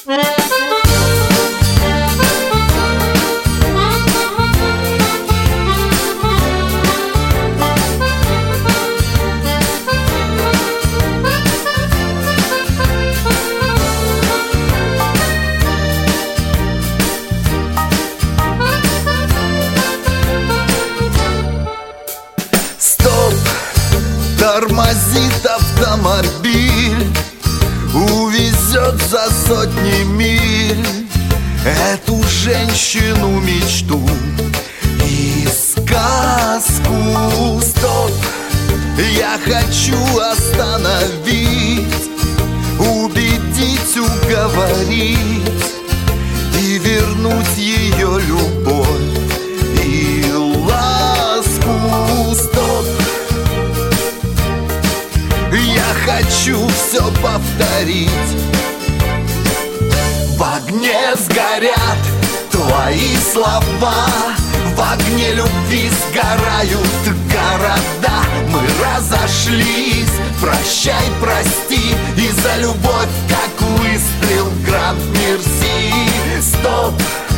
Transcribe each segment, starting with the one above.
Тормозит автомобиль, увезет за сотни миль эту женщину мечту и сказку. Стоп, я хочу остановить, убедить, уговорить и вернуть ее любовь и ласку. Стоп, я хочу все повторить. В огне сгорят твои слова, в огне любви сгорают города. Мы разошлись, прощай, прости, и за любовь, как выстрел, гранд мерси. Стоп,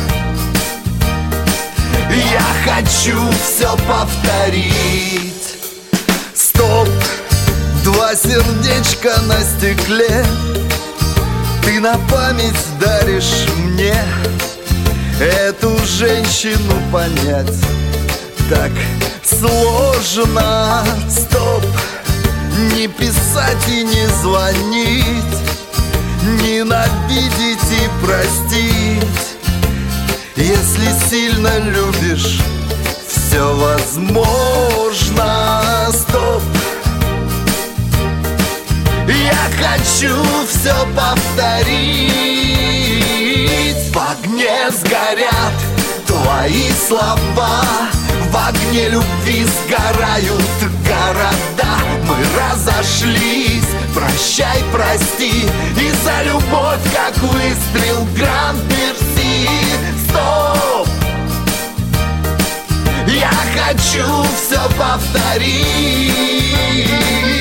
я хочу все повторить. Стоп, два сердечка на стекле, ты на память даришь мне. Эту женщину понять так сложно. Стоп, не писать и не звонить, ненавидеть и простить. Если сильно любишь, все возможно. Стоп, я хочу все повторить. В огне сгорят твои слова, в огне любви сгорают города. Мы разошлись, прощай, прости, и за любовь, как выстрел, гранд мерси. Стоп, я хочу все повторить.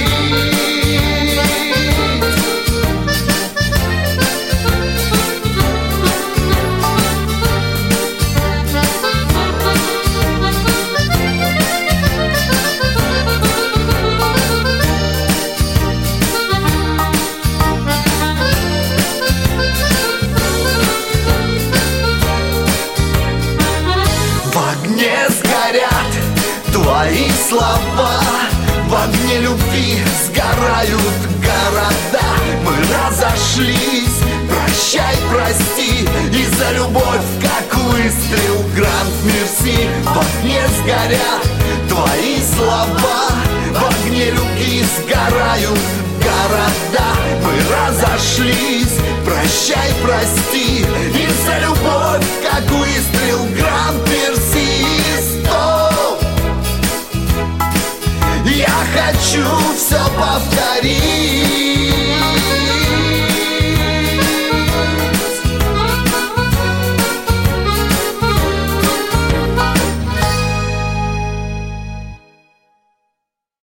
Твои слова, в огне любви сгорают города. Мы разошлись, прощай, прости, и за любовь, как выстрел, гранд мерси. В огне сгорят твои слова,